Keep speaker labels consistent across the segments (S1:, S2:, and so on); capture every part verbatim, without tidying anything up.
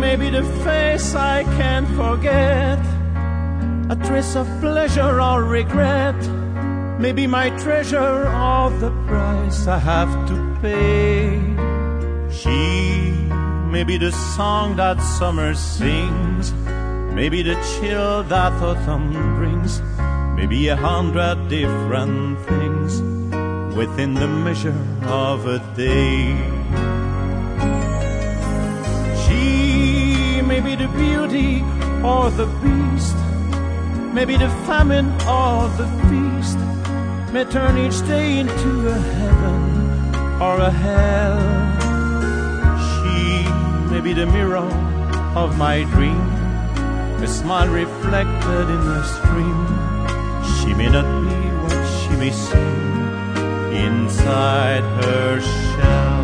S1: maybe the face I can't forget, a trace of pleasure or regret, maybe my treasure or the price I have to pay. She may be the song that summer sings, maybe the chill that autumn brings, maybe a hundred different things within the measure of a day. She may be the beauty or the beast, maybe the famine or the feast, may turn each day into a heaven or a hell. She may be the mirror of my dream, a smile reflected in a stream. She may not be what she may seem inside her shell.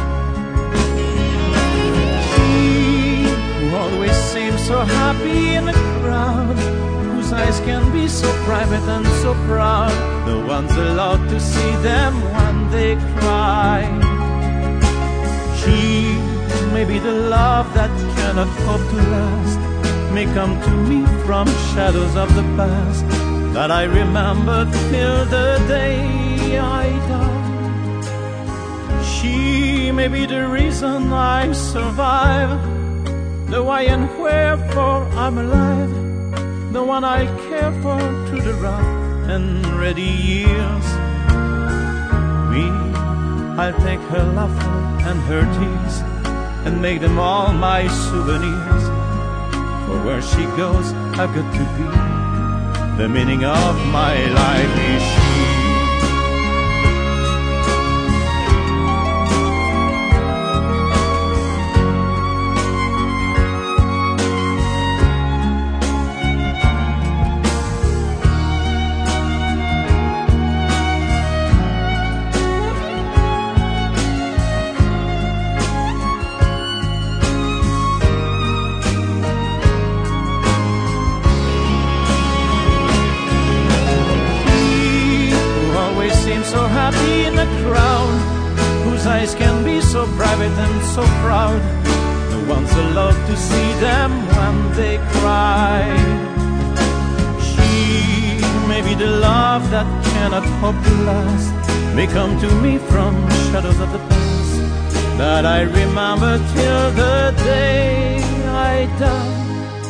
S1: She who always seems so happy in a crowd, whose eyes can be so private and so proud, the ones allowed to see them when they cry. She may be the love that cannot hope to last, may come to me from shadows of the past that I remember till the day I die. She may be the reason I survive, the why and wherefore I'm alive, the one I care for through the rough and ready years. Me, I'll take her laughter and her tears and make them all my souvenirs. For where she goes, I've got to be. The meaning of my life is she. So happy in the crowd, whose eyes can be so private and so proud, the ones allowed to see them when they cry. She may be the love that cannot hope to last, may come to me from shadows of the past that I remember till the day I die.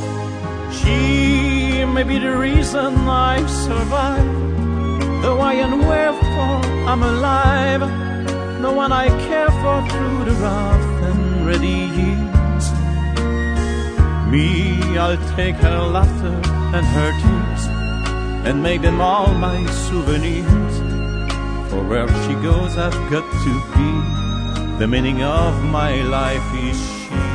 S1: She may be the reason I survive, the why and wherefore I'm alive, the one I care for through the rough and ready years. Me, I'll take her laughter and her tears and make them all my souvenirs. For where she goes, I've got to be. The meaning of my life is she.